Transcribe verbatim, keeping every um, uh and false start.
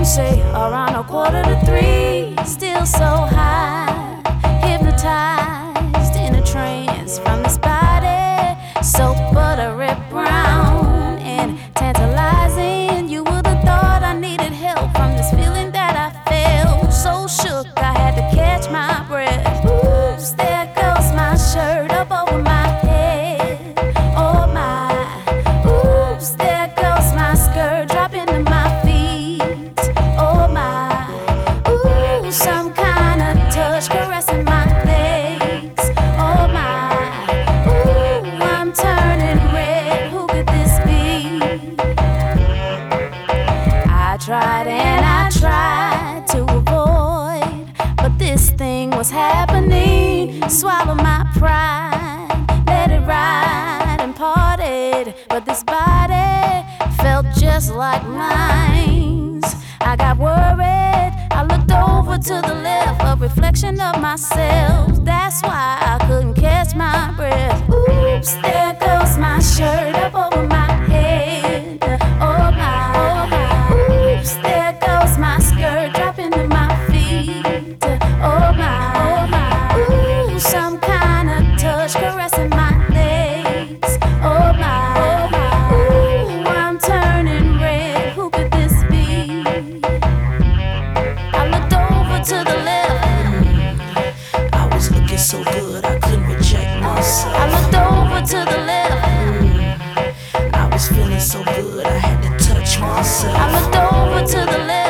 say around a quarter to three. Still so high, hypnotized in a trance from this body, so buttery brown and tantalizing. You would have thought I needed help from this feeling that I felt. So shook I had to catch my breath. Oops, there goes my shirt up over my head. Oh my, oops, there goes my skirt dropping to my feet. Oh my, ooh, some kind of touch caressing my legs. Oh my, ooh, I'm turning red. Who could this be? I tried and I tried to avoid, but this thing was happening. Swallow my pride, let it ride and parted. But this body felt just like mine. I got worried, I looked over to the left, a reflection of myself. That's why I couldn't catch my breath. Oops, there goes my shirt up over my head. Oh my, oh my. Oops, there goes my skirt dropping to my feet. Oh my, oh my. Ooh, some kind of touch caressing my legs. Oh my, oh my. Ooh, I'm turning red. Who could this be? I looked over to the left. I was looking so good I couldn't reject myself. I looked over to the left. I was feeling so good I had to touch myself. I looked over to the left.